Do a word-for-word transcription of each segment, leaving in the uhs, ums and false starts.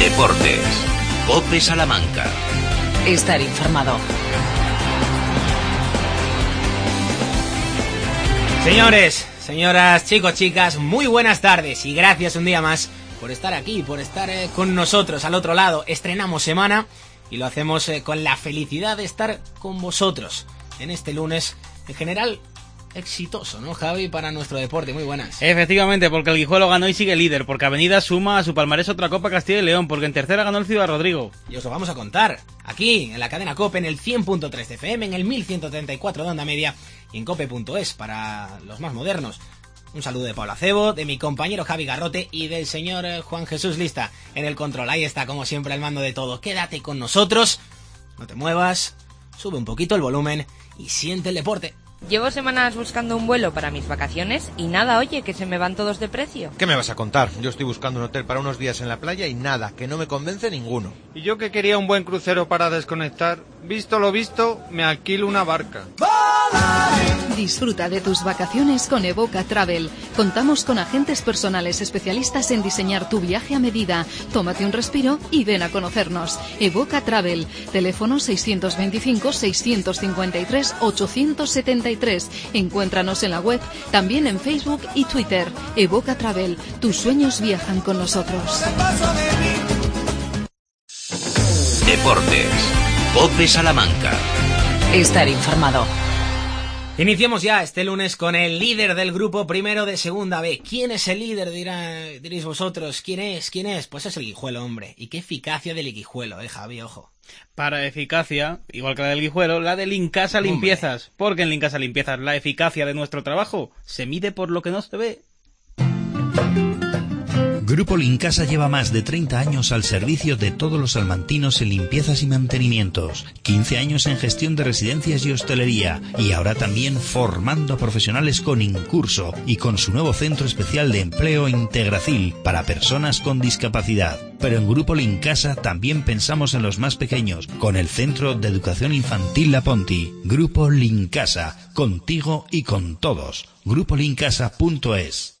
Deportes. COPE Salamanca. Estar informado. Señores, señoras, chicos, chicas, muy buenas tardes y gracias un día más por estar aquí, por estar eh, con nosotros al otro lado. Estrenamos semana y lo hacemos eh, con la felicidad de estar con vosotros en este lunes, en general, exitoso, ¿no, Javi? Para nuestro deporte, muy buenas. Efectivamente, porque el Guijuelo ganó y sigue líder, porque Avenida suma a su palmarés otra Copa Castilla y León, porque en tercera ganó el Ciudad Rodrigo. Y os lo vamos a contar, aquí, en la cadena COPE, en el cien punto tres de F M, en el mil ciento treinta y cuatro de onda media y en cope punto es para los más modernos. Un saludo de Pablo Acebo, de mi compañero Javi Garrote y del señor Juan Jesús Lista en el control. Ahí está, como siempre, al mando de todo. Quédate con nosotros, no te muevas, sube un poquito el volumen y siente el deporte. Llevo semanas buscando un vuelo para mis vacaciones y nada, oye, que se me van todos de precio. ¿Qué me vas a contar? Yo estoy buscando un hotel para unos días en la playa y nada, que no me convence ninguno. Y yo que quería un buen crucero para desconectar, visto lo visto, me alquilo una barca. Disfruta de tus vacaciones con Evoca Travel. Contamos con agentes personales especialistas en diseñar tu viaje a medida. Tómate un respiro y ven a conocernos. Evoca Travel. Teléfono seiscientos veinticinco, seiscientos cincuenta y tres, ochocientos setenta y tres. Encuéntranos en la web, también en Facebook y Twitter. Evoca Travel. Tus sueños viajan con nosotros. Deportes. COPE Salamanca. Estar informado. Iniciamos ya este lunes con el líder del grupo primero de Segunda B. ¿Quién es el líder? Dirá, diréis vosotros. ¿Quién es? ¿Quién es? Pues es el Guijuelo, hombre. Y qué eficacia del Guijuelo, eh, Javi, ojo. Para eficacia, igual que la del Guijuelo, la de Lincasa Limpiezas. Hombre. Porque en Lincasa Limpiezas la eficacia de nuestro trabajo se mide por lo que no se ve. Grupo Lincasa lleva más de treinta años al servicio de todos los salmantinos en limpiezas y mantenimientos, quince años en gestión de residencias y hostelería, y ahora también formando profesionales con Incurso y con su nuevo centro especial de empleo Integracil para personas con discapacidad. Pero en Grupo Lincasa también pensamos en los más pequeños, con el Centro de Educación Infantil La Ponti. Grupo Lincasa, contigo y con todos. grupo lincasa punto es.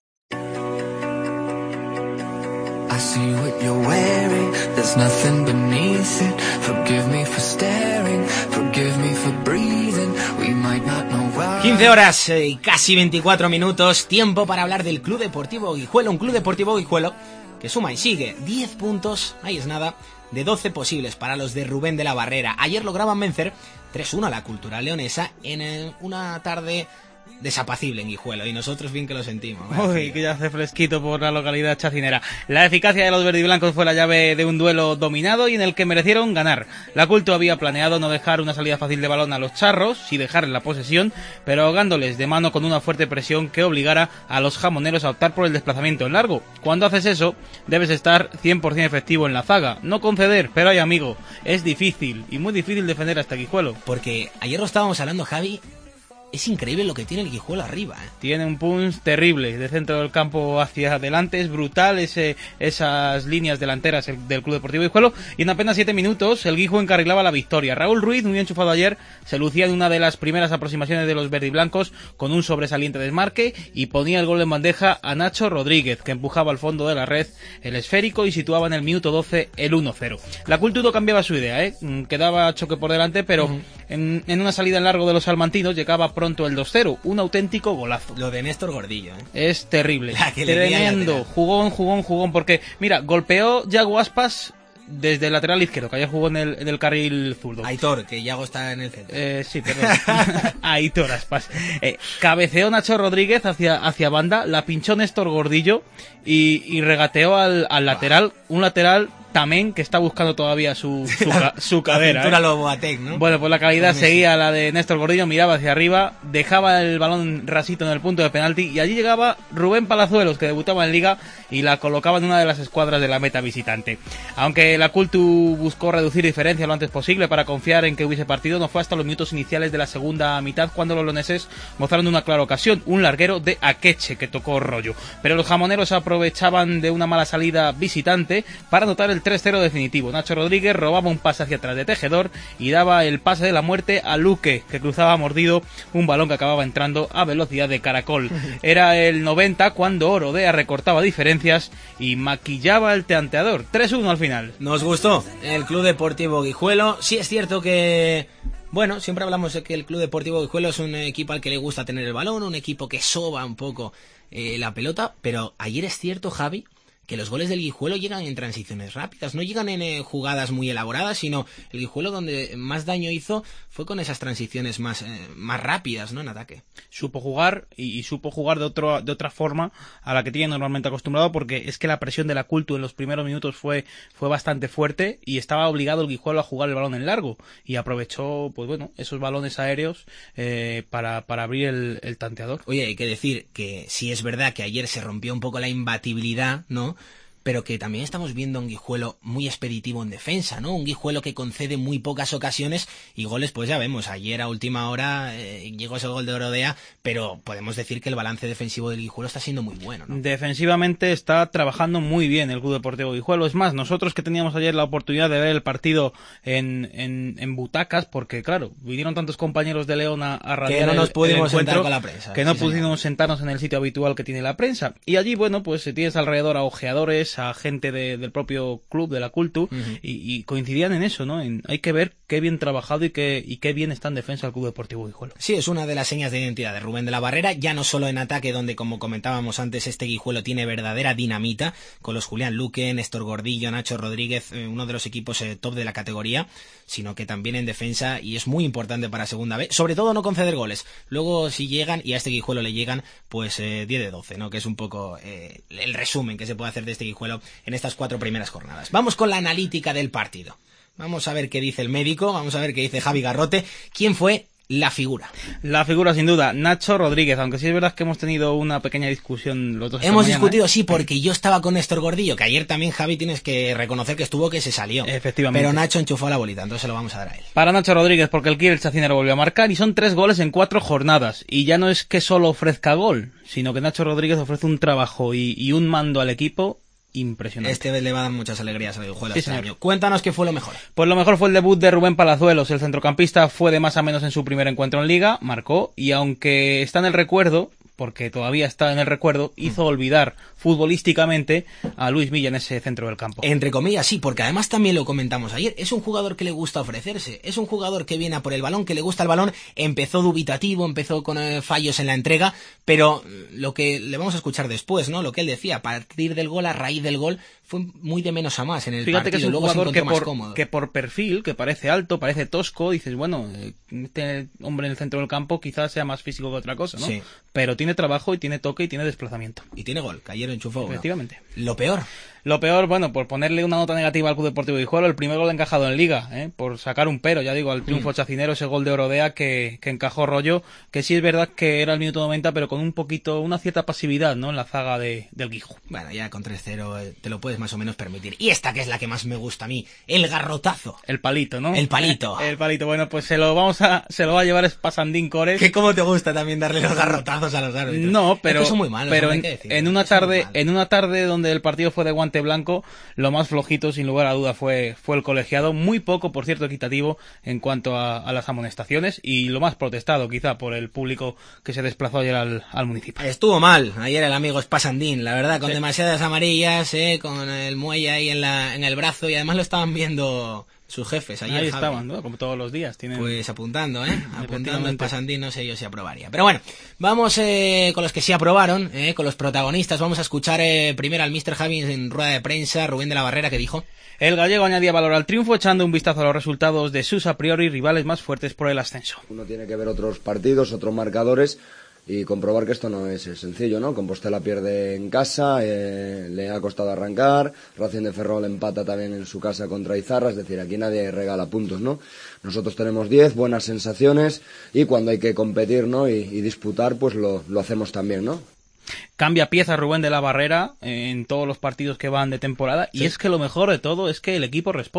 I see what you're wearing, there's nothing beneath it. Forgive me for staring, forgive me for breathing. We might not know why. quince horas y casi veinticuatro minutos, tiempo para hablar del Club Deportivo Guijuelo, un Club Deportivo Guijuelo que suma y sigue diez puntos, ahí es nada, de doce posibles para los de Rubén de la Barrera. Ayer lograban vencer tres uno a la Cultural Leonesa en una tarde desapacible en Guijuelo, y nosotros bien que lo sentimos. Uy, que ya hace fresquito por la localidad chacinera. La eficacia de los verdiblancos fue la llave de un duelo dominado y en el que merecieron ganar. La Culto había planeado no dejar una salida fácil de balón a los charros, sí dejarles la posesión, pero ahogándoles de mano con una fuerte presión que obligara a los jamoneros a optar por el desplazamiento en largo. Cuando haces eso, debes estar cien por ciento efectivo en la zaga, no conceder, pero ay amigo, es difícil, y muy difícil defender hasta Guijuelo. Porque ayer lo estábamos hablando, Javi, es increíble lo que tiene el Guijuelo arriba, ¿eh? Tiene un punch terrible, de centro del campo hacia adelante, es brutal ese, esas líneas delanteras del Club Deportivo Guijuelo, y en apenas siete minutos el Guijuelo encarrilaba la victoria. Raúl Ruiz, muy enchufado ayer, se lucía en una de las primeras aproximaciones de los verdiblancos con un sobresaliente desmarque y ponía el gol en bandeja a Nacho Rodríguez, que empujaba al fondo de la red el esférico y situaba en el minuto doce el uno cero. La Cultura cambiaba su idea, ¿eh? Quedaba choque por delante, pero uh-huh. en, en una salida en largo de los salmantinos llegaba pronto el dos cero, un auténtico golazo. Lo de Néstor Gordillo, ¿eh? Es terrible, tremendo, jugón, jugón, jugón, porque mira, golpeó Yago Aspas desde el lateral izquierdo, que ayer jugó en el, en el carril zurdo. Aitor, que Yago está en el centro. Eh, sí, perdón. Aitor Aspas. Eh, cabeceó Nacho Rodríguez hacia, hacia banda, la pinchó Néstor Gordillo y, y regateó al, al lateral, un lateral también que está buscando todavía su, su, ca, su cadera. La ¿eh? Loboatec, ¿no? Bueno, pues la calidad seguía la de Néstor Gordillo, miraba hacia arriba, dejaba el balón rasito en el punto de penalti y allí llegaba Rubén Palazuelos, que debutaba en Liga y la colocaba en una de las escuadras de la meta visitante. Aunque la Cultu buscó reducir diferencias lo antes posible para confiar en que hubiese partido, no fue hasta los minutos iniciales de la segunda mitad cuando los leoneses gozaron de una clara ocasión, un larguero de Akeche que tocó rollo. Pero los jamoneros aprovechaban de una mala salida visitante para anotar el tres cero definitivo. Nacho Rodríguez robaba un pase hacia atrás de Tejedor y daba el pase de la muerte a Luque, que cruzaba mordido un balón que acababa entrando a velocidad de caracol. Era el noventa cuando Orodea recortaba diferencias y maquillaba el tanteador. tres uno al final. Nos gustó el Club Deportivo Guijuelo. Sí es cierto que... Bueno, siempre hablamos de que el Club Deportivo Guijuelo es un equipo al que le gusta tener el balón, un equipo que soba un poco eh, la pelota, pero ayer es cierto, Javi, que los goles del Guijuelo llegan en transiciones rápidas, no llegan en eh, jugadas muy elaboradas, sino el Guijuelo donde más daño hizo fue con esas transiciones más, eh, más rápidas, ¿no?, en ataque. Supo jugar y, y supo jugar de otro, de otra forma a la que tiene normalmente acostumbrado, porque es que la presión de la Cultu en los primeros minutos fue, fue bastante fuerte y estaba obligado el Guijuelo a jugar el balón en largo y aprovechó, pues bueno, esos balones aéreos eh, para, para abrir el, el tanteador. Oye, hay que decir que sí es verdad que ayer se rompió un poco la imbatibilidad, ¿no?, pero que también estamos viendo un Guijuelo muy expeditivo en defensa, ¿no? Un Guijuelo que concede muy pocas ocasiones y goles, pues ya vemos, ayer a última hora eh, llegó ese gol de Orodea, pero podemos decir que el balance defensivo del Guijuelo está siendo muy bueno, ¿no? Defensivamente está trabajando muy bien el Club Deportivo Guijuelo. Es más, nosotros que teníamos ayer la oportunidad de ver el partido en, en, en butacas, porque claro, vinieron tantos compañeros de León a, a radiar que no nos el, pudimos el sentar con la prensa, que no sí, pudimos señor. sentarnos en el sitio habitual que tiene la prensa. Y allí, bueno, pues tienes alrededor a ojeadores, a gente de, del propio club, de la Cultu, uh-huh. y, y coincidían en eso, ¿no? En, hay que ver qué bien trabajado y qué, y qué bien está en defensa el Club Deportivo Guijuelo. Sí, es una de las señas de identidad de Rubén de la Barrera, ya no solo en ataque, donde, como comentábamos antes, este Guijuelo tiene verdadera dinamita, con los Julián Luque, Néstor Gordillo, Nacho Rodríguez, eh, uno de los equipos eh, top de la categoría, sino que también en defensa, y es muy importante para Segunda B, sobre todo no conceder goles. Luego, si llegan, y a este Guijuelo le llegan, pues eh, diez de doce, ¿no? Que es un poco eh, el resumen que se puede hacer de este Guijuelo en estas cuatro primeras jornadas. Vamos con la analítica del partido. Vamos a ver qué dice el médico, vamos a ver qué dice Javi Garrote. ¿Quién fue la figura? La figura, sin duda, Nacho Rodríguez, aunque sí es verdad que hemos tenido una pequeña discusión los dos. Hemos mañana, discutido, ¿eh? sí, porque yo estaba con Néstor Gordillo, que ayer también, Javi, tienes que reconocer que estuvo que se salió. Efectivamente. Pero Nacho enchufó la bolita, entonces se lo vamos a dar a él. Para Nacho Rodríguez, porque el Kiel Chacinero volvió a marcar y son tres goles en cuatro jornadas. Y ya no es que solo ofrezca gol, sino que Nacho Rodríguez ofrece un trabajo y, y un mando al equipo impresionante. Este le va a dar muchas alegrías al Guijuelo sí, este señor. año. Cuéntanos qué fue lo mejor. Pues lo mejor fue el debut de Rubén Palazuelos. El centrocampista fue de más a menos en su primer encuentro en Liga, marcó, y aunque está en el recuerdo, porque todavía está en el recuerdo, hizo mm. olvidar futbolísticamente a Luis Milla en ese centro del campo. Entre comillas, sí, porque además también lo comentamos ayer, es un jugador que le gusta ofrecerse, es un jugador que viene a por el balón, que le gusta el balón, empezó dubitativo, empezó con eh, fallos en la entrega, pero lo que le vamos a escuchar después, ¿no? Lo que él decía, a partir del gol, a raíz del gol, fue muy de menos a más en el Fíjate partido. que es un Luego jugador se que encontró más por, cómodo. que por perfil, que parece alto, parece tosco, dices, bueno, este hombre en el centro del campo quizás sea más físico que otra cosa, ¿no? Sí. Pero tiene trabajo y tiene toque y tiene desplazamiento. Y tiene gol, que ayer enchufó. Efectivamente. ¿No? Lo peor. Lo peor, bueno, por ponerle una nota negativa al Club Deportivo Guijuelo, el primer gol encajado en Liga, ¿eh? Por sacar un pero, ya digo, al triunfo mm. chacinero, ese gol de Orodea que, que encajó Rollo, que sí es verdad que era el minuto noventa, pero con un poquito, una cierta pasividad, ¿no? En la zaga de, del Guijo. Bueno, ya con tres cero eh, te lo puedes más o menos permitir. Y esta que es la que más me gusta a mí, el garrotazo. El palito, ¿no? El palito. El palito, bueno, pues se lo vamos a, se lo va a llevar Spasandín Cores. Que cómo te gusta también darle los garrotazos a los árbitros. No, pero, es que son muy malos, pero no en, en una tarde, en una tarde donde el partido fue de guante blanco, lo más flojito, sin lugar a duda, fue, fue el colegiado, muy poco, por cierto, equitativo en cuanto a, a las amonestaciones, y lo más protestado, quizá, por el público que se desplazó ayer al, al municipio. Estuvo mal ayer el amigo Spasandín, la verdad, con sí. demasiadas amarillas, eh, con el muelle ahí en, la, en el brazo, y además lo estaban viendo sus jefes ayer. Ahí Javi. estaban, ¿no? Como todos los días. Tienen... Pues apuntando, ¿eh? Apuntando el Spasandín, no sé yo si aprobaría. Pero bueno, vamos eh, con los que sí aprobaron, eh, con los protagonistas. Vamos a escuchar eh, primero al míster Javi en rueda de prensa, Rubén de la Barrera, que dijo... El gallego añadía valor al triunfo echando un vistazo a los resultados de sus a priori rivales más fuertes por el ascenso. Uno tiene que ver otros partidos, otros marcadores y comprobar que esto no es sencillo, ¿no? Compostela pierde en casa, eh, le ha costado arrancar, Racing de Ferrol empata también en su casa contra Izarra, es decir, aquí nadie regala puntos, ¿no? Nosotros tenemos diez, buenas sensaciones y cuando hay que competir, ¿no? Y, y disputar, pues lo, lo hacemos también, ¿no? Cambia pieza Rubén de la Barrera en todos los partidos que van de temporada, sí. Y es que lo mejor de todo es que el equipo responde.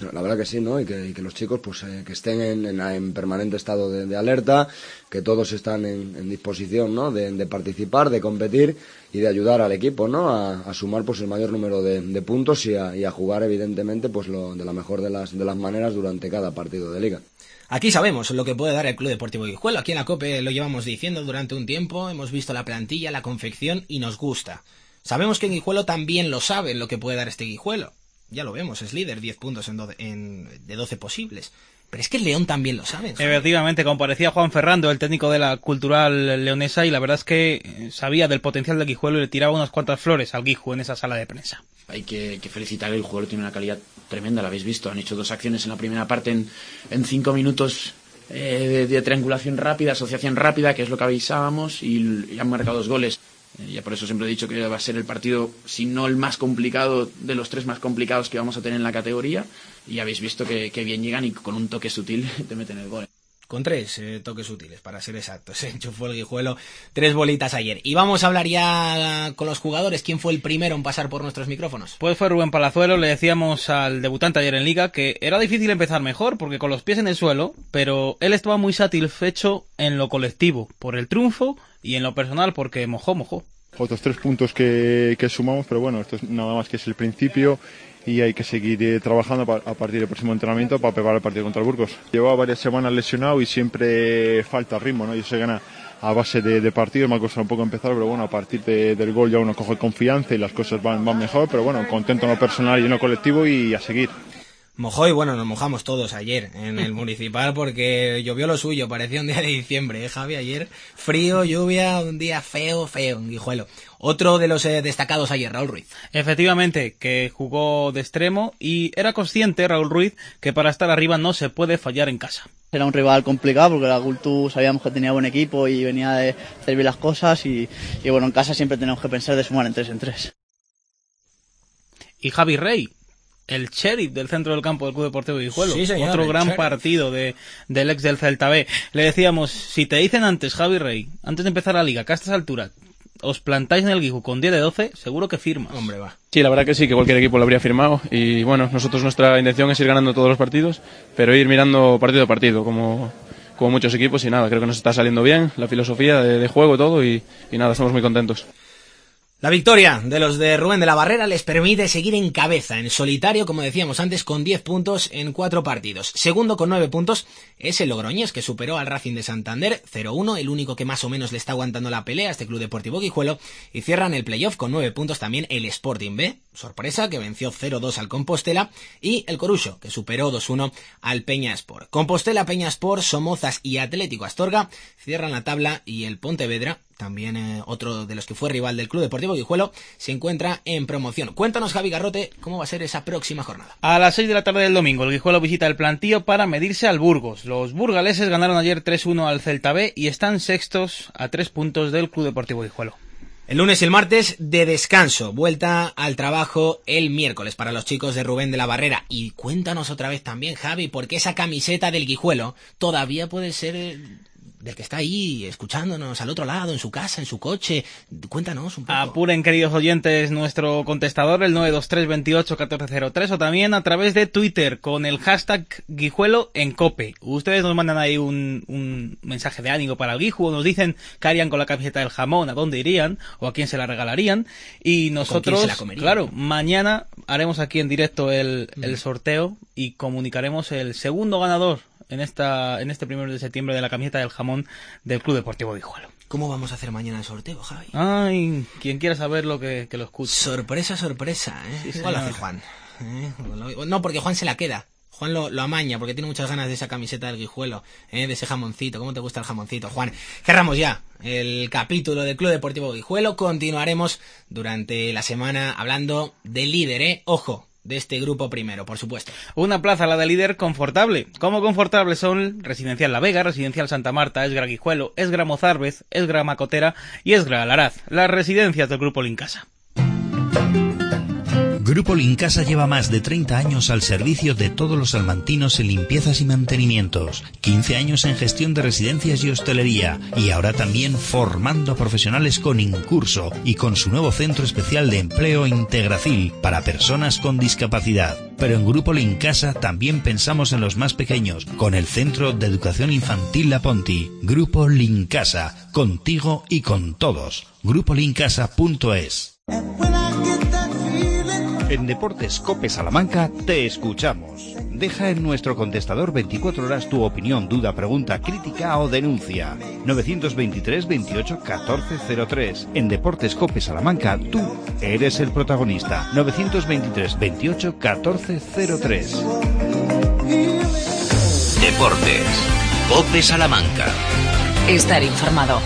La verdad que sí, ¿no? Y que, y que los chicos pues eh, que estén en, en, en permanente estado de, de alerta, que todos están en, en disposición, ¿no? De, de participar, de competir y de ayudar al equipo, ¿no? A, a sumar pues el mayor número de, de puntos y a, y a jugar evidentemente pues lo, de la mejor de las de las maneras durante cada partido de liga. Aquí sabemos lo que puede dar el Club Deportivo Guijuelo. Aquí en la COPE lo llevamos diciendo durante un tiempo, hemos visto la plantilla, la confección y nos gusta. Sabemos que en Guijuelo también lo saben lo que puede dar este Guijuelo. Ya lo vemos, es líder, diez puntos en, do- en de doce posibles. Pero es que el León también lo sabe. ¿Sabes? Efectivamente, comparecía Juan Ferrando, el técnico de la Cultural Leonesa, y la verdad es que sabía del potencial del Guijuelo y le tiraba unas cuantas flores al Guiju en esa sala de prensa. Hay que, que felicitar, el jugador tiene una calidad tremenda, lo habéis visto. Han hecho dos acciones en la primera parte en, en cinco minutos eh, de, de triangulación rápida, asociación rápida, que es lo que avisábamos, y, y han marcado dos goles. Eh, ya por eso siempre he dicho que va a ser el partido, si no el más complicado, de los tres más complicados que vamos a tener en la categoría. Y habéis visto que, que bien llegan y con un toque sutil te meten el gol. Con tres eh, toques útiles, para ser exactos. Se enchufó el Guijuelo tres bolitas ayer. Y vamos a hablar ya con los jugadores. ¿Quién fue el primero en pasar por nuestros micrófonos? Pues fue Rubén Palazuelo. Le decíamos al debutante ayer en Liga que era difícil empezar mejor, porque con los pies en el suelo, pero él estaba muy satisfecho en lo colectivo, por el triunfo, y en lo personal, porque mojó, mojó. Otros tres puntos que, que sumamos, pero bueno, esto es nada más que es el principio. Y hay que seguir eh, trabajando a partir del próximo entrenamiento para preparar el partido contra el Burgos. Llevaba varias semanas lesionado y siempre falta ritmo, ¿no? Yo se gana a base de, de partidos, me ha costado un poco empezar, pero bueno, a partir de, del gol ya uno coge confianza y las cosas van, van mejor, pero bueno, contento en lo personal y en lo colectivo y a seguir. Mojó y bueno, nos mojamos todos ayer en el Municipal porque llovió lo suyo, parecía un día de diciembre, ¿eh, Javi? Ayer frío, lluvia, un día feo, feo en Guijuelo. Otro de los eh, destacados ayer, Raúl Ruiz. Efectivamente, que jugó de extremo y era consciente, Raúl Ruiz, que para estar arriba no se puede fallar en casa. Era un rival complicado porque la Cultu sabíamos que tenía buen equipo y venía de hacer bien las cosas y, y bueno, en casa siempre tenemos que pensar de sumar en tres en tres. Y Javi Rey, el sheriff del centro del campo del Club Deportivo Guijuelo. Sí, señor, otro gran sheriff. partido de, del ex del Celta B. Le decíamos, si te dicen antes, Javi Rey, antes de empezar la liga, que a estas alturas os plantáis en el Guijuelo con diez de doce, seguro que firmas. Hombre, va. Sí, la verdad que sí, que cualquier equipo lo habría firmado. Y bueno, nosotros nuestra intención es ir ganando todos los partidos, pero ir mirando partido a partido, como, como muchos equipos. Y nada, creo que nos está saliendo bien la filosofía de, de juego, todo, y, y nada, estamos muy contentos. La victoria de los de Rubén de la Barrera les permite seguir en cabeza, en solitario, como decíamos antes, con diez puntos en cuatro partidos. Segundo con nueve puntos es el Logroñés, que superó al Racing de Santander cero uno, el único que más o menos le está aguantando la pelea a este Club Deportivo Guijuelo, y cierran el playoff con nueve puntos también el Sporting B, sorpresa, que venció cero dos al Compostela, y el Corucho, que superó dos uno al Peña Sport. Compostela, Peña Sport, Somozas y Atlético Astorga cierran la tabla, y el Pontevedra, también eh, otro de los que fue rival del Club Deportivo Guijuelo, se encuentra en promoción. Cuéntanos, Javi Garrote, cómo va a ser esa próxima jornada. A las seis de la tarde del domingo, el Guijuelo visita el Plantío para medirse al Burgos. Los burgaleses ganaron ayer tres uno al Celta B y están sextos a tres puntos del Club Deportivo Guijuelo. El lunes y el martes de descanso, vuelta al trabajo el miércoles para los chicos de Rubén de la Barrera. Y cuéntanos otra vez también, Javi, porque esa camiseta del Guijuelo todavía puede ser del que está ahí escuchándonos al otro lado, en su casa, en su coche. Cuéntanos un poco. Apuren, queridos oyentes, nuestro contestador, el nueve dos tres veintiocho catorce cero tres, o también a través de Twitter con el hashtag Guijuelo en Cope. Ustedes nos mandan ahí un, un mensaje de ánimo para el Guiju, o nos dicen qué harían con la camiseta del jamón, a dónde irían, o a quién se la regalarían. Y nosotros, claro, mañana haremos aquí en directo el, mm. el sorteo y comunicaremos el segundo ganador en esta en este primero de septiembre de la camiseta del jamón del Club Deportivo Guijuelo. ¿Cómo vamos a hacer mañana el sorteo, Javi? Ay, quien quiera saberlo que, que lo escuche. Sorpresa, sorpresa, ¿eh? Sí, igual lo hace Juan. ¿eh? No, porque Juan se la queda. Juan lo, lo amaña porque tiene muchas ganas de esa camiseta del Guijuelo, ¿eh? De ese jamoncito. ¿Cómo te gusta el jamoncito, Juan? Cerramos ya el capítulo del Club Deportivo Guijuelo. Continuaremos durante la semana hablando del líder, ¿eh? Ojo, de este grupo primero, por supuesto. Una plaza, la de líder, confortable. ¿Cómo confortable son? Residencial La Vega, Residencial Santa Marta, Esgra Guijuelo, Esgra Mozarbez, Esgra Macotera y Esgra Alaraz. Las residencias del Grupo Lincasa. Grupo Lincasa lleva más de treinta años al servicio de todos los salmantinos en limpiezas y mantenimientos, quince años en gestión de residencias y hostelería, y ahora también formando a profesionales con Incurso y con su nuevo centro especial de empleo Integracil para personas con discapacidad. pero en Grupo Lincasa también pensamos en los más pequeños, con el Centro de Educación Infantil La Ponti. Grupo Lincasa, contigo y con todos. grupo lincasa punto es. En Deportes COPE Salamanca te escuchamos. Deja en nuestro contestador veinticuatro horas tu opinión, duda, pregunta, crítica o denuncia. novecientos veintitrés veintiocho catorce cero tres. En Deportes COPE Salamanca tú eres el protagonista. novecientos veintitrés veintiocho catorce cero tres. Deportes COPE Salamanca. Estar informado.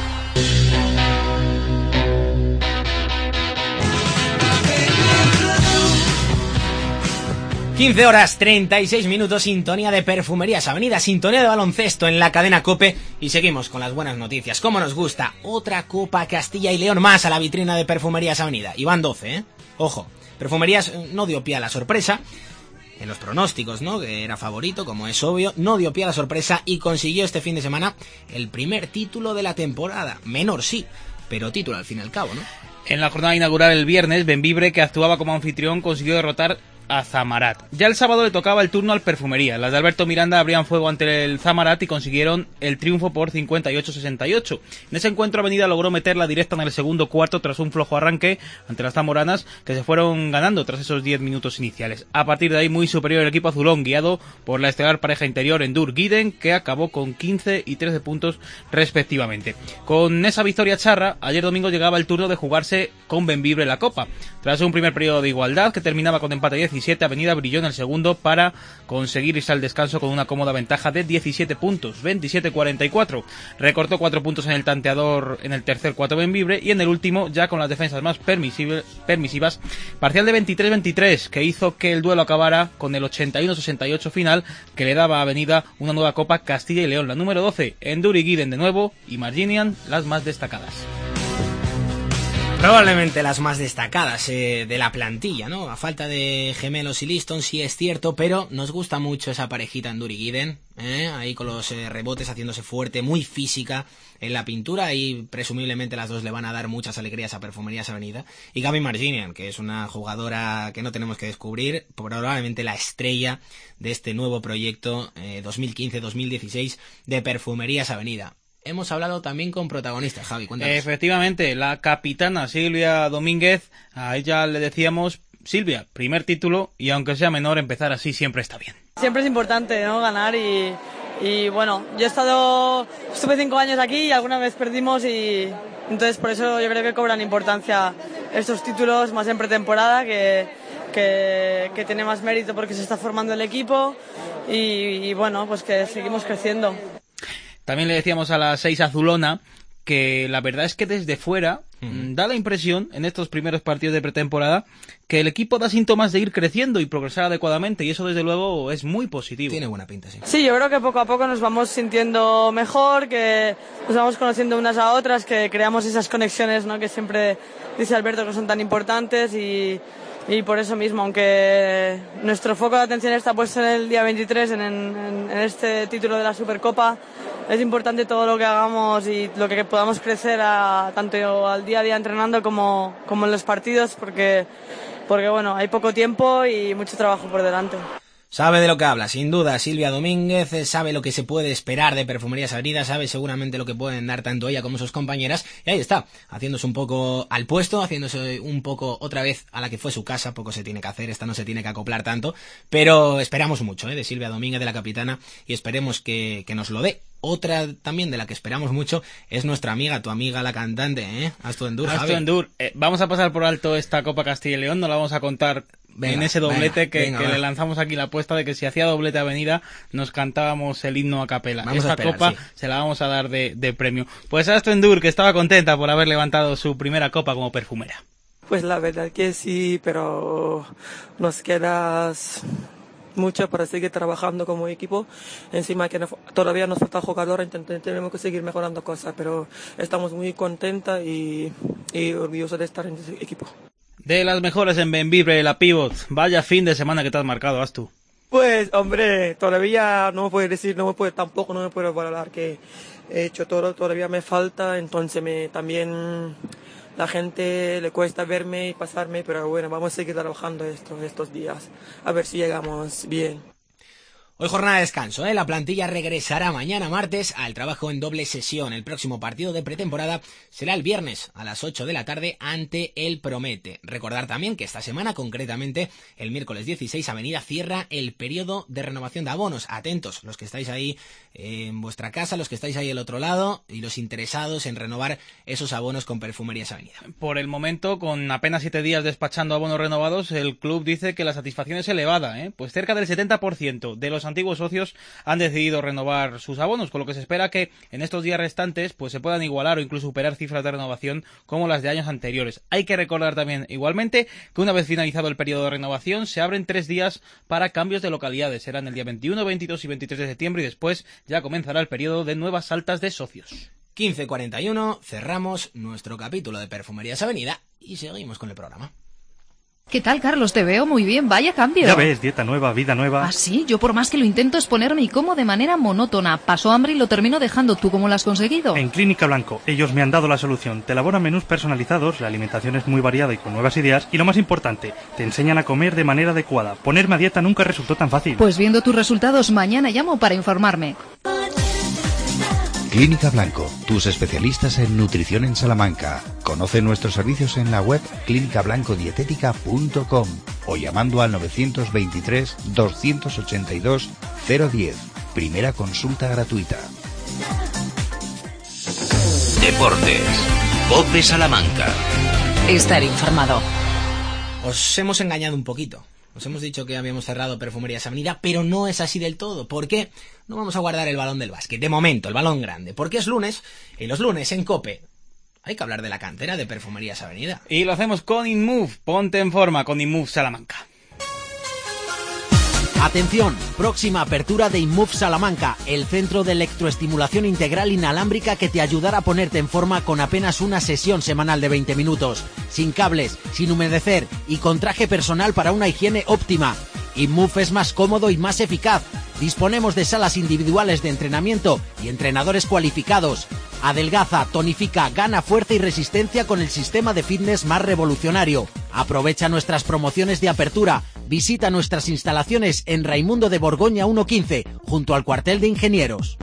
quince horas treinta y seis minutos, sintonía de Perfumerías Avenida, sintonía de baloncesto en la cadena COPE y seguimos con las buenas noticias. Como nos gusta, otra Copa Castilla y León más a la vitrina de Perfumerías Avenida. Y van doce, ¿eh? Ojo, Perfumerías no dio pie a la sorpresa en los pronósticos, ¿no? Que era favorito, como es obvio, no dio pie a la sorpresa y consiguió este fin de semana el primer título de la temporada. Menor sí, pero título al fin y al cabo, ¿no? En la jornada inaugural el viernes, Bembibre, que actuaba como anfitrión, consiguió derrotar a Zamarat. Ya el sábado le tocaba el turno al Perfumería. Las de Alberto Miranda abrían fuego ante el Zamarat y consiguieron el triunfo por cincuenta y ocho a sesenta y ocho. En ese encuentro Avenida logró meterla directa en el segundo cuarto tras un flojo arranque ante las zamoranas, que se fueron ganando tras esos diez minutos iniciales. A partir de ahí muy superior el equipo azulón, guiado por la estelar pareja interior Endur Guiden, que acabó con quince y trece puntos respectivamente. Con esa victoria charra, ayer domingo llegaba el turno de jugarse con Bembibre la Copa. Tras un primer periodo de igualdad que terminaba con empate diez, Avenida brilló en el segundo para conseguir irse al descanso con una cómoda ventaja de diecisiete puntos, veintisiete a cuarenta y cuatro. Recortó cuatro puntos en el tanteador en el tercer cuarto Bembibre y en el último, ya con las defensas más permisivas, parcial de veintitrés a veintitrés, que hizo que el duelo acabara con el ochenta y uno a sesenta y ocho final, que le daba a Avenida una nueva Copa Castilla y León, la número doce, Endur y Guiden de nuevo y Marginian las más destacadas. Probablemente las más destacadas eh, de la plantilla, ¿no? A falta de Gemelos y Liston, sí es cierto, pero nos gusta mucho esa parejita Endur y Guiden, ¿eh? Ahí con los eh, rebotes haciéndose fuerte, muy física en la pintura, y presumiblemente las dos le van a dar muchas alegrías a Perfumerías Avenida. Y Gaby Marginian, que es una jugadora que no tenemos que descubrir, probablemente la estrella de este nuevo proyecto eh, dos mil quince dos mil dieciséis de Perfumerías Avenida. Hemos hablado también con protagonistas, Javi, cuéntanos. Efectivamente, la capitana Silvia Domínguez, a ella le decíamos, Silvia, primer título, y aunque sea menor, empezar así siempre está bien. Siempre es importante, ¿no?, ganar y, y bueno, yo he estado, estuve cinco años aquí y alguna vez perdimos y entonces por eso yo creo que cobran importancia estos títulos más en pretemporada, que, que, que tiene más mérito porque se está formando el equipo y, y bueno, pues que seguimos creciendo. También le decíamos a la seis azulona que la verdad es que desde fuera uh-huh. da la impresión, en estos primeros partidos de pretemporada, que el equipo da síntomas de ir creciendo y progresar adecuadamente, y eso desde luego es muy positivo. Tiene buena pinta, sí. Sí, yo creo que poco a poco nos vamos sintiendo mejor, que nos vamos conociendo unas a otras, que creamos esas conexiones, ¿no?, que siempre dice Alberto que son tan importantes y... Y por eso mismo, aunque nuestro foco de atención está puesto en el día veintitrés, en, en, en este título de la Supercopa, es importante todo lo que hagamos y lo que podamos crecer a, tanto al día a día entrenando como, como en los partidos, porque, porque bueno, hay poco tiempo y mucho trabajo por delante. Sabe de lo que habla, sin duda, Silvia Domínguez, sabe lo que se puede esperar de Perfumerías Avenida, sabe seguramente lo que pueden dar tanto ella como sus compañeras, y ahí está, haciéndose un poco al puesto, haciéndose un poco otra vez a la que fue su casa. Poco se tiene que hacer, esta no se tiene que acoplar tanto, pero esperamos mucho, ¿eh?, de Silvia Domínguez, de la capitana, y esperemos que, que nos lo dé. Otra también de la que esperamos mucho es nuestra amiga, tu amiga la cantante, ¿eh? Astu Endur, Astu Endur. Eh, vamos a pasar por alto esta Copa Castilla y León, no la vamos a contar. Venga, en ese doblete venga, que, venga, que le lanzamos aquí la apuesta de que si hacía doblete Avenida nos cantábamos el himno a capela. Vamos Esta a esperar, copa sí. se la vamos a dar de, de premio. Pues Astu Endur, que estaba contenta por haber levantado su primera copa como perfumera. Pues la verdad que sí, pero nos queda mucho para seguir trabajando como equipo. Encima que no, todavía nos falta jugador, entonces tenemos que seguir mejorando cosas, pero estamos muy contentas y, y orgullosos de estar en ese equipo. De las mejores en Bembibre, la pivot. Vaya fin de semana que te has marcado, Astu. Pues, hombre, todavía no me puedo decir, no me puedo, tampoco no me puedo valorar que he hecho todo, todavía me falta, entonces me también la gente le cuesta verme y pasarme, pero bueno, vamos a seguir trabajando esto, estos días, a ver si llegamos bien. Hoy jornada de descanso, ¿eh? La plantilla regresará mañana martes al trabajo en doble sesión. El próximo partido de pretemporada será el viernes a las ocho de la tarde ante el Promete. Recordar también que esta semana, concretamente el miércoles dieciséis, Avenida cierra el periodo de renovación de abonos. Atentos los que estáis ahí en vuestra casa, los que estáis ahí al otro lado y los interesados en renovar esos abonos con Perfumerías Avenida. Por el momento, con apenas siete días despachando abonos renovados, el club dice que la satisfacción es elevada, ¿eh? Pues cerca del setenta por ciento de los antiguos socios han decidido renovar sus abonos, con lo que se espera que en estos días restantes pues se puedan igualar o incluso superar cifras de renovación como las de años anteriores. Hay que recordar también igualmente que una vez finalizado el periodo de renovación se abren tres días para cambios de localidades. Serán el día veintiuno, veintidós y veintitrés de septiembre y después ya comenzará el periodo de nuevas altas de socios. quince cuarenta y uno, cerramos nuestro capítulo de Perfumerías Avenida y seguimos con el programa. ¿Qué tal, Carlos? Te veo muy bien, vaya cambio. Ya ves, dieta nueva, vida nueva. Ah, sí, yo por más que lo intento es ponerme y como de manera monótona. Paso hambre y lo termino dejando. ¿Tú cómo lo has conseguido? En Clínica Blanco, ellos me han dado la solución. Te elaboran menús personalizados, la alimentación es muy variada y con nuevas ideas. Y lo más importante, te enseñan a comer de manera adecuada. Ponerme a dieta nunca resultó tan fácil. Pues viendo tus resultados, mañana llamo para informarme. Clínica Blanco, tus especialistas en nutrición en Salamanca. Conoce nuestros servicios en la web clínica blanco dietética punto com o llamando al novecientos veintitrés, doscientos ochenta y dos, cero diez. Primera consulta gratuita. Deportes. COPE Salamanca. Estar informado. Os hemos engañado un poquito. Os hemos dicho que habíamos cerrado Perfumerías Avenida, pero no es así del todo. ¿Por qué? No vamos a guardar el balón del básquet. De momento, el balón grande. Porque es lunes, y los lunes en COPE hay que hablar de la cantera de Perfumerías Avenida. Y lo hacemos con InMove. Ponte en forma con InMove Salamanca. Atención, próxima apertura de InMove Salamanca, el centro de electroestimulación integral inalámbrica que te ayudará a ponerte en forma con apenas una sesión semanal de veinte minutos, sin cables, sin humedecer y con traje personal para una higiene óptima. InMove es más cómodo y más eficaz. Disponemos de salas individuales de entrenamiento y entrenadores cualificados. Adelgaza, tonifica, gana fuerza y resistencia con el sistema de fitness más revolucionario. Aprovecha nuestras promociones de apertura. Visita nuestras instalaciones en Raimundo de Borgoña ciento quince, junto al cuartel de ingenieros.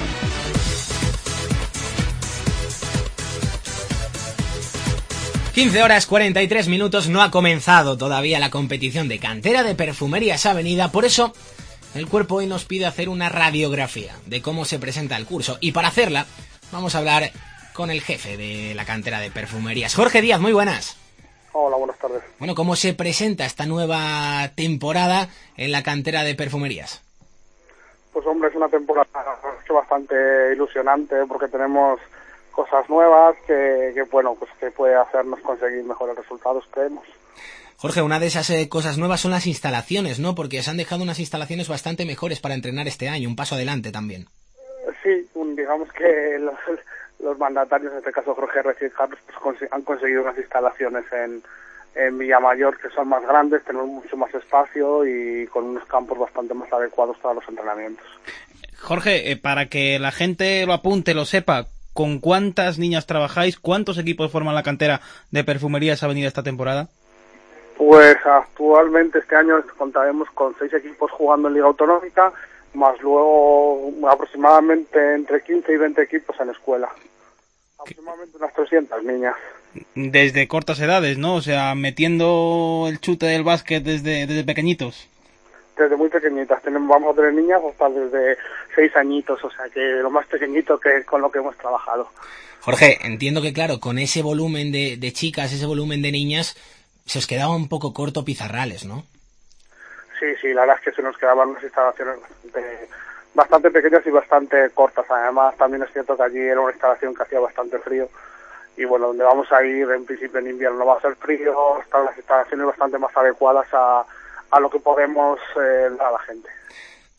quince horas cuarenta y tres minutos, no ha comenzado todavía la competición de cantera de Perfumerías Avenida, por eso el cuerpo hoy nos pide hacer una radiografía de cómo se presenta el curso, y para hacerla vamos a hablar con el jefe de la cantera de Perfumerías, Jorge Díaz. Muy buenas. Hola, buenas tardes. Bueno, ¿cómo se presenta esta nueva temporada en la cantera de Perfumerías? Pues hombre, es una temporada bastante ilusionante porque tenemos cosas nuevas que, que bueno, pues que puede hacernos conseguir mejores resultados, creemos. Jorge, una de esas eh, cosas nuevas son las instalaciones, ¿no? Porque se han dejado unas instalaciones bastante mejores para entrenar este año, un paso adelante también. Sí, un, digamos que los, los mandatarios, en este caso Jorge Reyes y Carlos, pues consi- han conseguido unas instalaciones en, en Villamayor que son más grandes, tenemos mucho más espacio y con unos campos bastante más adecuados para los entrenamientos. Jorge, eh, para que la gente lo apunte, lo sepa, ¿con cuántas niñas trabajáis? ¿Cuántos equipos forman la cantera de Perfumerías Avenida esta temporada? Pues actualmente este año contaremos con seis equipos jugando en Liga Autonómica, más luego aproximadamente entre quince y veinte equipos en escuela. Aproximadamente unas trescientas niñas. Desde cortas edades, ¿no? O sea, metiendo el chute del básquet desde, desde pequeñitos. Desde muy pequeñitas. Tenemos, vamos a tener niñas hasta desde seis añitos, o sea que lo más pequeñito que con lo que hemos trabajado. Jorge, entiendo que claro, con ese volumen de, de chicas, ese volumen de niñas, se os quedaba un poco corto Pizarrales, ¿no? Sí, sí, la verdad es que se nos quedaban unas instalaciones bastante, bastante pequeñas y bastante cortas. Además, también es cierto que allí era una instalación que hacía bastante frío. Y bueno, donde vamos a ir, en principio en invierno no va a ser frío, están las instalaciones bastante más adecuadas a, a lo que podemos eh, dar a la gente.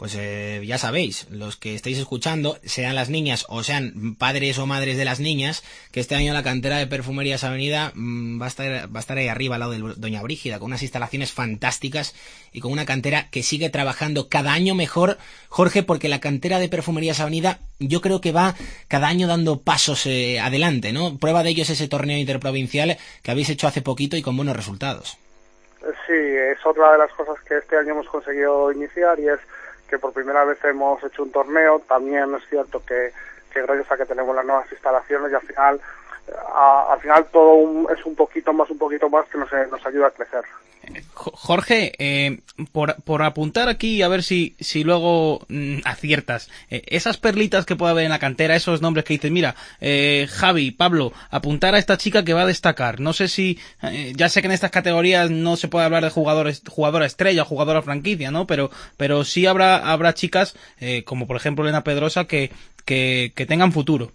pues eh, ya sabéis, los que estáis escuchando, sean las niñas o sean padres o madres de las niñas, que este año la cantera de Perfumerías Avenida mmm, va a estar va a estar ahí arriba al lado de Doña Brígida, con unas instalaciones fantásticas y con una cantera que sigue trabajando cada año mejor, Jorge, porque la cantera de Perfumerías Avenida yo creo que va cada año dando pasos eh, adelante, ¿no? Prueba de ello es ese torneo interprovincial que habéis hecho hace poquito y con buenos resultados. Sí, es otra de las cosas que este año hemos conseguido iniciar, y es que por primera vez hemos hecho un torneo. También es cierto que, que gracias a que tenemos las nuevas instalaciones, y al final a, al final todo un, es un poquito más, un poquito más que nos, nos ayuda a crecer. Jorge, eh, por, por apuntar aquí, a ver si, si luego mm, aciertas, eh, esas perlitas que puede haber en la cantera, esos nombres que dices, mira, eh, Javi, Pablo, apuntar a esta chica que va a destacar. No sé si, eh, ya sé que en estas categorías no se puede hablar de jugadores, jugadora estrella, jugadora franquicia, ¿no? Pero, pero sí habrá, habrá chicas, eh, como por ejemplo Elena Pedrosa, que, que, que tengan futuro.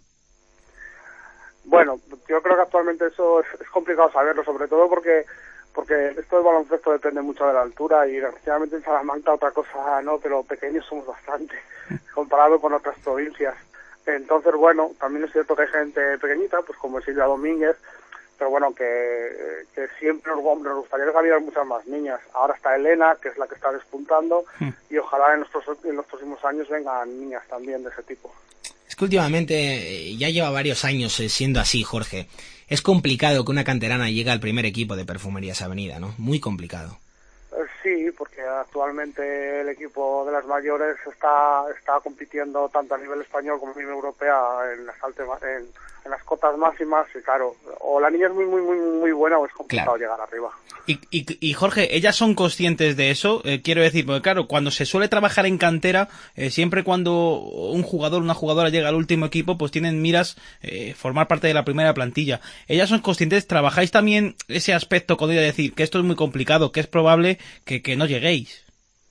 Bueno, yo creo que actualmente eso es, es complicado saberlo, sobre todo porque porque esto del baloncesto depende mucho de la altura, y desgraciadamente en Salamanca otra cosa no, pero pequeños somos bastante comparado con otras provincias. Entonces, bueno, también es cierto que hay gente pequeñita, pues como Silvia Domínguez, pero bueno, que, que siempre nos, nos gustaría que salieran muchas más niñas. Ahora está Elena, que es la que está despuntando, y ojalá en, nuestros, en los próximos años vengan niñas también de ese tipo. Es que últimamente eh, ya lleva varios años eh, siendo así, Jorge. Es complicado que una canterana llegue al primer equipo de Perfumerías Avenida, ¿no? Muy complicado. Eh, sí, porque actualmente el equipo de las mayores está está compitiendo tanto a nivel español como a nivel europeo en las altas, en, en las cotas máximas, y claro, o la niña es muy muy muy muy buena o es complicado claro. llegar arriba. Y, y, y Jorge, ¿ellas son conscientes de eso? Eh, quiero decir, porque claro, cuando se suele trabajar en cantera, eh, siempre cuando un jugador, una jugadora llega al último equipo, pues tienen miras eh, formar parte de la primera plantilla. ¿Ellas son conscientes? ¿Trabajáis también ese aspecto con ella, decir que esto es muy complicado, que es probable que, que no lleguéis?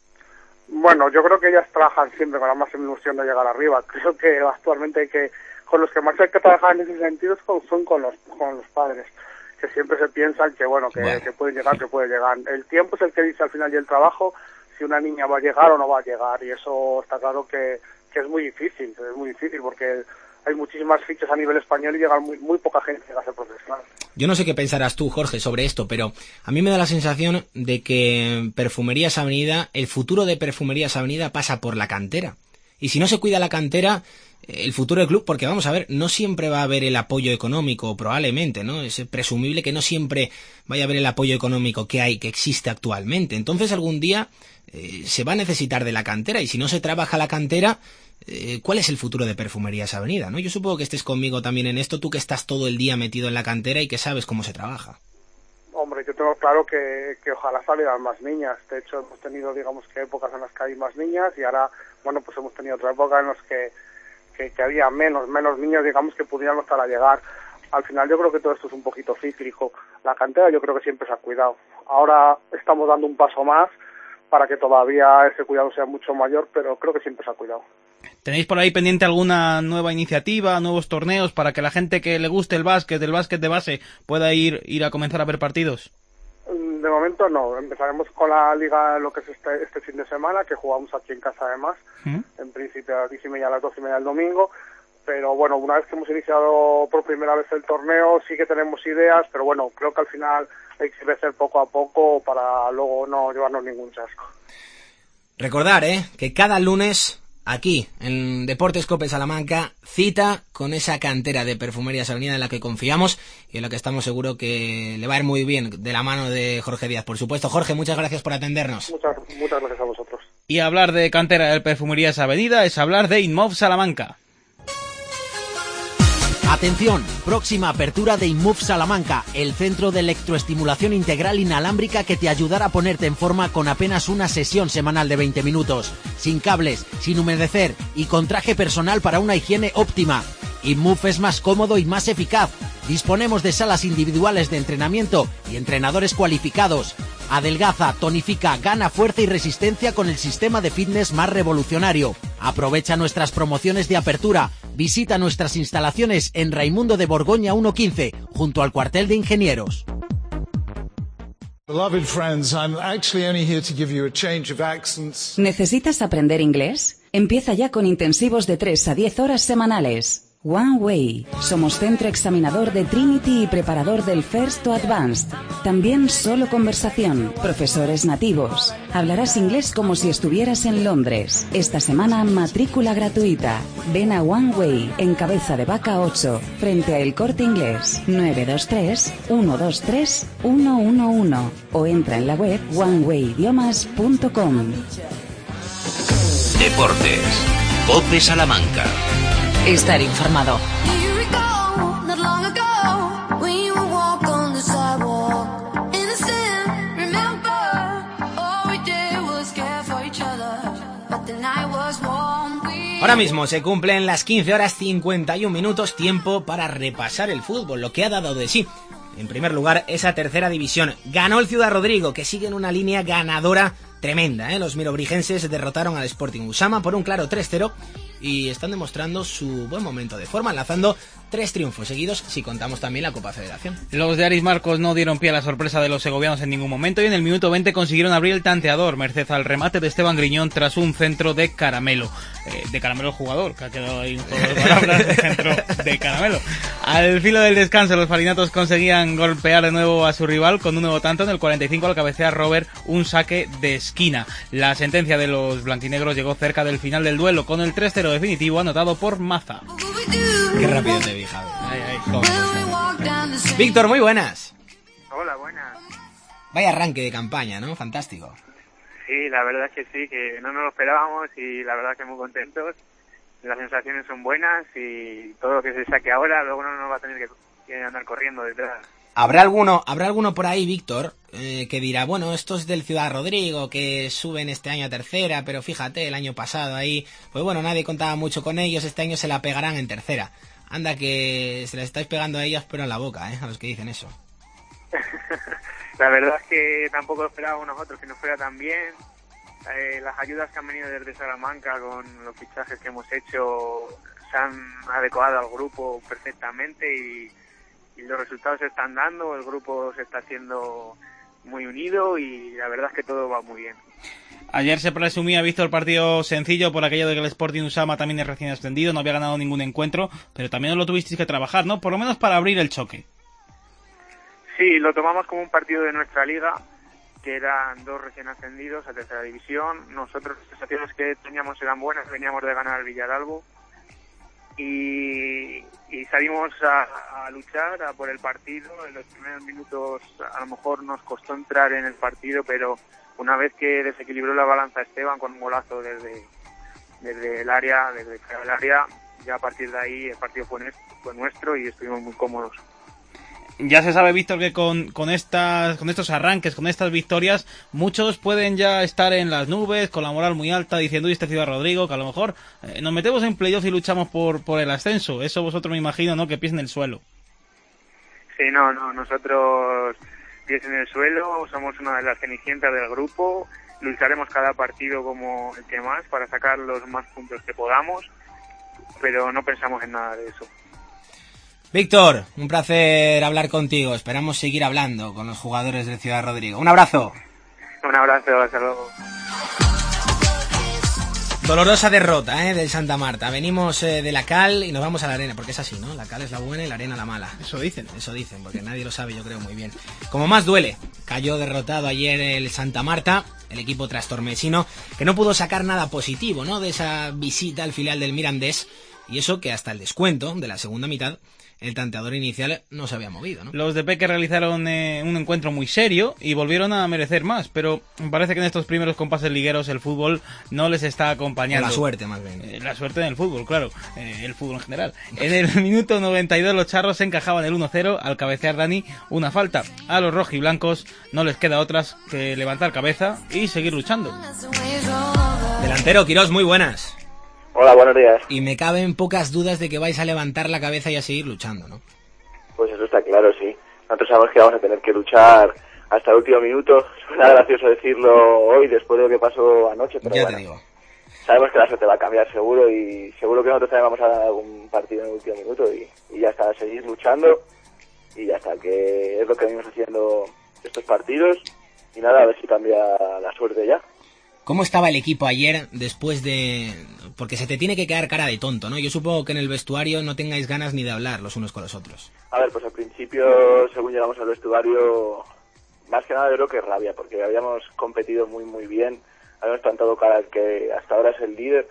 Bueno, yo creo que ellas trabajan siempre con la máxima ilusión de llegar arriba. Creo que actualmente hay que, con los que más hay que trabajar en ese sentido son con los, con los padres, que siempre se piensan que bueno, que, bueno. que puede llegar, que puede llegar. El tiempo es el que dice al final, y el trabajo, si una niña va a llegar o no va a llegar, y eso está claro que, que es muy difícil, es muy difícil porque hay muchísimas fichas a nivel español y llega muy, muy poca gente a ser profesional. Yo no sé qué pensarás tú, Jorge, sobre esto, pero a mí me da la sensación de que Perfumerías Avenida, el futuro de Perfumerías Avenida pasa por la cantera. Y si no se cuida la cantera, el futuro del club, porque vamos a ver, no siempre va a haber el apoyo económico, probablemente, ¿no? Es presumible que no siempre vaya a haber el apoyo económico que hay, que existe actualmente. Entonces algún día eh, se va a necesitar de la cantera, y si no se trabaja la cantera, eh, ¿cuál es el futuro de Perfumerías Avenida, no? Yo supongo que estés conmigo también en esto, tú que estás todo el día metido en la cantera y que sabes cómo se trabaja. Hombre, yo tengo claro que, que ojalá salieran más niñas. De hecho, hemos tenido, digamos, que épocas en las que hay más niñas, y ahora, bueno, pues hemos tenido otra época en las que, que, que había menos, menos niños, digamos, que pudieran estar a llegar. Al final yo creo que todo esto es un poquito cíclico. La cantera yo creo que siempre se ha cuidado. Ahora estamos dando un paso más para que todavía ese cuidado sea mucho mayor, pero creo que siempre se ha cuidado. ¿Tenéis por ahí pendiente alguna nueva iniciativa, nuevos torneos para que la gente que le guste el básquet, el básquet de base, pueda ir ir a comenzar a ver partidos? De momento no. Empezaremos con la liga, lo que es este, este fin de semana, que jugamos aquí en casa además, ¿Mm? en principio a las diez y media, a las doce y media del domingo. Pero bueno, una vez que hemos iniciado por primera vez el torneo, sí que tenemos ideas, pero bueno, creo que al final hay que crecer poco a poco para luego no llevarnos ningún chasco. Recordar, ¿eh? que cada lunes, aquí, en Deportes Cope Salamanca, cita con esa cantera de Perfumerías Avenida en la que confiamos y en la que estamos seguros que le va a ir muy bien, de la mano de Jorge Díaz, por supuesto. Jorge, muchas gracias por atendernos. Muchas, muchas gracias a vosotros. Y hablar de cantera de Perfumerías Avenida es hablar de Inmov Salamanca. Atención, próxima apertura de Inmove Salamanca, el centro de electroestimulación integral inalámbrica que te ayudará a ponerte en forma con apenas una sesión semanal de veinte minutos, sin cables, sin humedecer y con traje personal para una higiene óptima. Inmove es más cómodo y más eficaz. Disponemos de salas individuales de entrenamiento y entrenadores cualificados. Adelgaza, tonifica, gana fuerza y resistencia con el sistema de fitness más revolucionario. Aprovecha nuestras promociones de apertura. Visita nuestras instalaciones en Raimundo de Borgoña ciento quince, junto al cuartel de ingenieros. Beloved friends, I'm actually only here to give you a change of accents. ¿Necesitas aprender inglés? Empieza ya con intensivos de tres a diez horas semanales. One Way. Somos centro examinador de Trinity y preparador del First to Advanced. También solo conversación. Profesores nativos. Hablarás inglés como si estuvieras en Londres. Esta semana matrícula gratuita. Ven a One Way en Cabeza de Vaca ocho, frente a El Corte Inglés. nueve dos tres, uno dos tres, uno uno uno o entra en la web one way idiomas punto com. Deportes. COPE Salamanca. Estar informado. Ahora mismo se cumplen las quince horas cincuenta y un minutos, tiempo para repasar el fútbol, lo que ha dado de sí. En primer lugar, esa tercera división. Ganó el Ciudad Rodrigo, que sigue en una línea ganadora tremenda, ¿eh? Los mirobrigenses derrotaron al Sporting Usama por un claro tres cero y están demostrando su buen momento de forma, enlazando tres triunfos seguidos si contamos también la Copa Federación. Los de Aris Marcos no dieron pie a la sorpresa de los segovianos en ningún momento y en el minuto veinte consiguieron abrir el tanteador, merced al remate de Esteban Griñón tras un centro de Caramelo. Eh, de Caramelo el jugador, que ha quedado ahí un juego de palabras de centro de Caramelo. Al filo del descanso, los falinatos conseguían golpear de nuevo a su rival con un nuevo tanto en el cuarenta y cinco al cabecear Robert un saque de esquina. La sentencia de los blanquinegros llegó cerca del final del duelo con el tres cero definitivo anotado por Maza. Qué rápido te vi, Javi. Ay, ay, joder. Víctor, muy buenas. Hola, buenas. Vaya arranque de campaña, ¿no? Fantástico. Sí, la verdad es que sí, que no nos lo esperábamos y la verdad es que muy contentos. Las sensaciones son buenas y todo lo que se saque ahora luego no nos va a tener que, que andar corriendo detrás. ¿Habrá alguno, habrá alguno por ahí, Víctor, eh, que dirá, bueno, esto es del Ciudad Rodrigo, que suben este año a tercera, pero fíjate, el año pasado ahí, pues bueno, nadie contaba mucho con ellos, este año se la pegarán en tercera. Anda que se la estáis pegando a ellos, pero en la boca, ¿eh? A los que dicen eso. La verdad es que tampoco lo esperábamos nosotros que nos fuera tan bien. Eh, las ayudas que han venido desde Salamanca con los fichajes que hemos hecho se han adecuado al grupo perfectamente y, y los resultados se están dando, el grupo se está haciendo muy unido y la verdad es que todo va muy bien. Ayer se presumía, visto el partido sencillo por aquello de que el Sporting Usama también es recién ascendido, no había ganado ningún encuentro, pero también os lo tuvisteis que trabajar, ¿no? Por lo menos para abrir el choque. Sí, lo tomamos como un partido de nuestra liga, que eran dos recién ascendidos a tercera división. Nosotros las sensaciones que teníamos eran buenas, veníamos de ganar al Villaralbo y, y salimos a, a luchar a por el partido. En los primeros minutos a lo mejor nos costó entrar en el partido, pero una vez que desequilibró la balanza Esteban con un golazo desde, desde el área, desde el área, ya a partir de ahí el partido fue nuestro, fue nuestro y estuvimos muy cómodos. Ya se sabe, Víctor, que con, con estas, con estos arranques, con estas victorias, muchos pueden ya estar en las nubes, con la moral muy alta, diciendo, y este Ciudad Rodrigo, que a lo mejor eh, nos metemos en playoff y luchamos por, por el ascenso. Eso vosotros me imagino, ¿no? Que pies en el suelo. Sí, no, no, nosotros pies en el suelo, somos una de las cenicientas del grupo, lucharemos cada partido como el que más para sacar los más puntos que podamos, pero no pensamos en nada de eso. Víctor, un placer hablar contigo. Esperamos seguir hablando con los jugadores del Ciudad Rodrigo. Un abrazo. Un abrazo, hasta luego. Dolorosa derrota, ¿eh? Del Santa Marta. Venimos eh, de la cal y nos vamos a la arena, porque es así, ¿no? La cal es la buena y la arena la mala. Eso dicen. Eso dicen, porque nadie lo sabe, yo creo, muy bien. Como más duele, cayó derrotado ayer el Santa Marta, el equipo trastormesino, que no pudo sacar nada positivo, ¿no? De esa visita al filial del Mirandés, y eso que hasta el descuento de la segunda mitad el tanteador inicial no se había movido, ¿no? Los de Peque realizaron eh, un encuentro muy serio y volvieron a merecer más, pero parece que en estos primeros compases ligueros el fútbol no les está acompañando. O la suerte, más bien. Eh, la suerte en el fútbol, claro, eh, el fútbol en general. En el minuto noventa y dos los charros se encajaban el uno cero al cabecear Dani una falta. A los rojiblancos no les queda otras que levantar cabeza y seguir luchando. Delantero, Quirós, muy buenas. Hola, buenos días. Y me caben pocas dudas de que vais a levantar la cabeza y a seguir luchando, ¿no? Pues eso está claro, sí. Nosotros sabemos que vamos a tener que luchar hasta el último minuto. Suena gracioso decirlo hoy, después de lo que pasó anoche, pero ya bueno, te digo. Sabemos que la suerte va a cambiar seguro y seguro que nosotros también vamos a ganar algún partido en el último minuto y, y ya está, seguir luchando y ya está, que es lo que venimos haciendo estos partidos y nada, a ver si cambia la suerte ya. ¿Cómo estaba el equipo ayer después de...? Porque se te tiene que quedar cara de tonto, ¿no? Yo supongo que en el vestuario no tengáis ganas ni de hablar los unos con los otros. A ver, pues al principio, según llegamos al vestuario, más que nada yo creo que rabia, porque habíamos competido muy muy bien, habíamos plantado cara al que hasta ahora es el líder,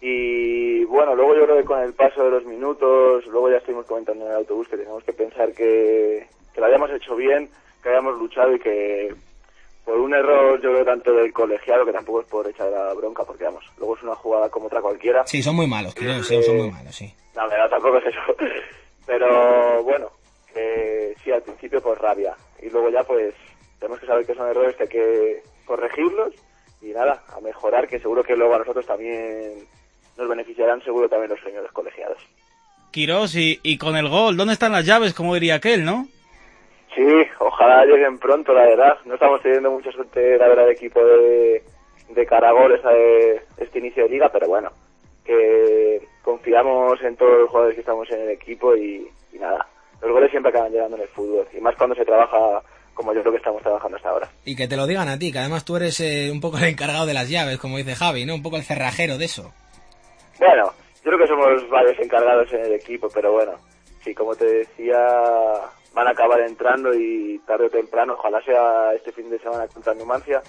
y bueno, luego yo creo que con el paso de los minutos, luego ya estuvimos comentando en el autobús que teníamos que pensar que, que lo habíamos hecho bien, que habíamos luchado y que... por un error, yo creo, tanto del colegiado, que tampoco es por echar la bronca, porque vamos, luego es una jugada como otra cualquiera. Sí, son muy malos, creo, eh, sí, son muy malos, sí. No, no, tampoco es eso. Pero bueno, eh, sí, al principio pues rabia. Y luego ya pues tenemos que saber que son errores que hay que corregirlos y nada, a mejorar, que seguro que luego a nosotros también nos beneficiarán, seguro también los señores colegiados. Quirós, y, y con el gol, ¿dónde están las llaves, como diría aquel, no? Sí, ojalá lleguen pronto, la verdad. No estamos teniendo mucha suerte, la verdad, de equipo de, de cara a goles a este inicio de liga, pero bueno, que confiamos en todos los jugadores que estamos en el equipo y, y nada, los goles siempre acaban llegando en el fútbol, y más cuando se trabaja como yo creo que estamos trabajando hasta ahora. Y que te lo digan a ti, que además tú eres eh, un poco el encargado de las llaves, como dice Javi, ¿no? Un poco el cerrajero de eso. Bueno, yo creo que somos varios encargados en el equipo, pero bueno, sí, como te decía... van a acabar entrando y tarde o temprano, ojalá sea este fin de semana contra Numancia.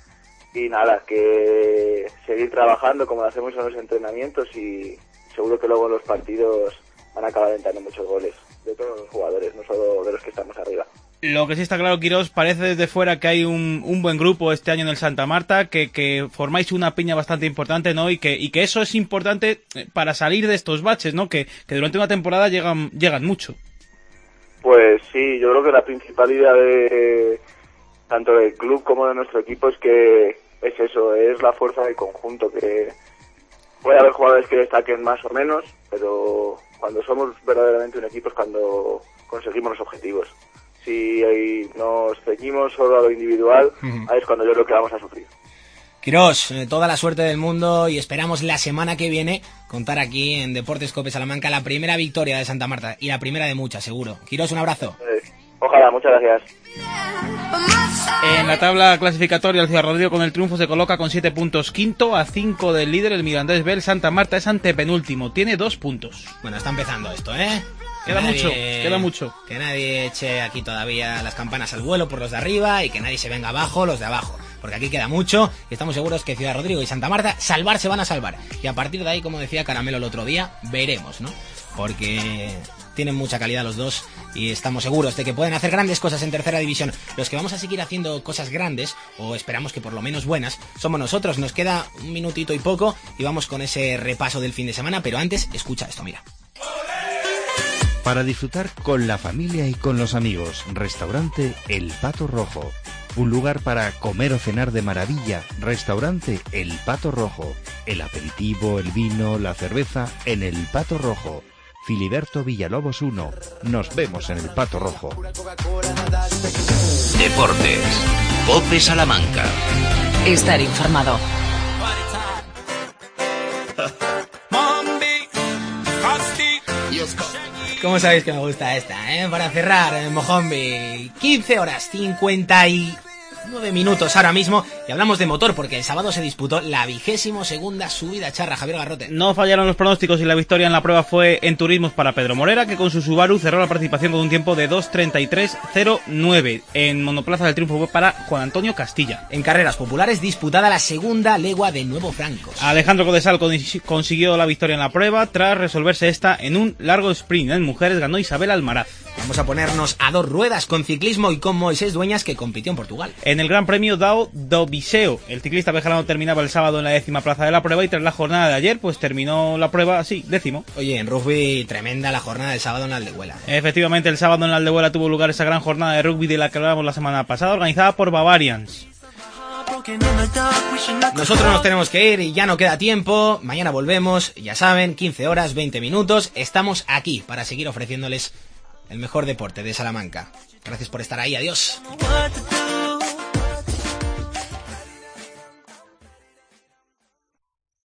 Y nada, que seguir trabajando como lo hacemos en los entrenamientos y seguro que luego en los partidos van a acabar entrando muchos goles de todos los jugadores, no solo de los que estamos arriba. Lo que sí está claro, Quirós, parece desde fuera que hay un, un buen grupo este año en el Santa Marta, que, que formáis una piña bastante importante, ¿no? Y que, y que eso es importante para salir de estos baches, ¿no? Que, que durante una temporada llegan, llegan mucho. Pues sí, yo creo que la principal idea de tanto del club como de nuestro equipo es que es eso, es la fuerza del conjunto, que puede haber jugadores que destaquen más o menos, pero cuando somos verdaderamente un equipo es cuando conseguimos los objetivos. Si nos ceñimos solo a lo individual, uh-huh. ahí es cuando yo creo que vamos a sufrir. Quirós, eh, toda la suerte del mundo y esperamos la semana que viene contar aquí en Deportes Cope Salamanca la primera victoria de Santa Marta y la primera de muchas, seguro. Quirós, un abrazo. Eh, ojalá, muchas gracias. En la tabla clasificatoria, el Ciudad Rodrigo con el triunfo se coloca con siete puntos quinto, a cinco del líder, el Mirandés B. El Santa Marta es antepenúltimo, tiene dos puntos. Bueno, está empezando esto, ¿eh? Queda nadie, mucho, queda mucho. Que nadie eche aquí todavía las campanas al vuelo por los de arriba y que nadie se venga abajo los de abajo. Porque aquí queda mucho y estamos seguros que Ciudad Rodrigo y Santa Marta salvar se van a salvar. Y a partir de ahí, como decía Caramelo el otro día, veremos, ¿no? Porque tienen mucha calidad los dos y estamos seguros de que pueden hacer grandes cosas en tercera división. Los que vamos a seguir haciendo cosas grandes, o esperamos que por lo menos buenas, somos nosotros. Nos queda un minutito y poco y vamos con ese repaso del fin de semana, pero antes, escucha esto, mira. Para disfrutar con la familia y con los amigos, restaurante El Pato Rojo. Un lugar para comer o cenar de maravilla, restaurante El Pato Rojo. El aperitivo, el vino, la cerveza en El Pato Rojo. Filiberto Villalobos uno. Nos vemos en El Pato Rojo. Deportes. Cope Salamanca. Estar informado. ¿Cómo sabéis que me gusta esta, eh? Para cerrar, en Mojombi, quince horas, cincuenta y nueve minutos ahora mismo, y hablamos de motor porque el sábado se disputó la vigésimo segunda subida charra. Javier Garrote. No fallaron los pronósticos y la victoria en la prueba fue en turismos para Pedro Morera, que con su Subaru cerró la participación con un tiempo de dos treinta y tres cero nueve. En monoplaza del triunfo fue para Juan Antonio Castilla. En carreras populares disputada la segunda legua de Nuevo Francos. Alejandro Codesal consiguió la victoria en la prueba tras resolverse esta en un largo sprint. En mujeres ganó Isabel Almaraz. Vamos a ponernos a dos ruedas con ciclismo y con Moisés Dueñas, que compitió en Portugal. En el Gran Premio Dao do Viseu, el ciclista bejarano terminaba el sábado en la décima plaza de la prueba y tras la jornada de ayer, pues terminó la prueba así, décimo. Oye, en rugby tremenda la jornada del sábado en la Aldehuela. Efectivamente, el sábado en la Aldehuela tuvo lugar esa gran jornada de rugby de la que hablábamos la semana pasada, organizada por Bavarians. Nosotros nos tenemos que ir y ya no queda tiempo. Mañana volvemos, ya saben, quince horas, veinte minutos. Estamos aquí para seguir ofreciéndoles el mejor deporte de Salamanca. Gracias por estar ahí, adiós.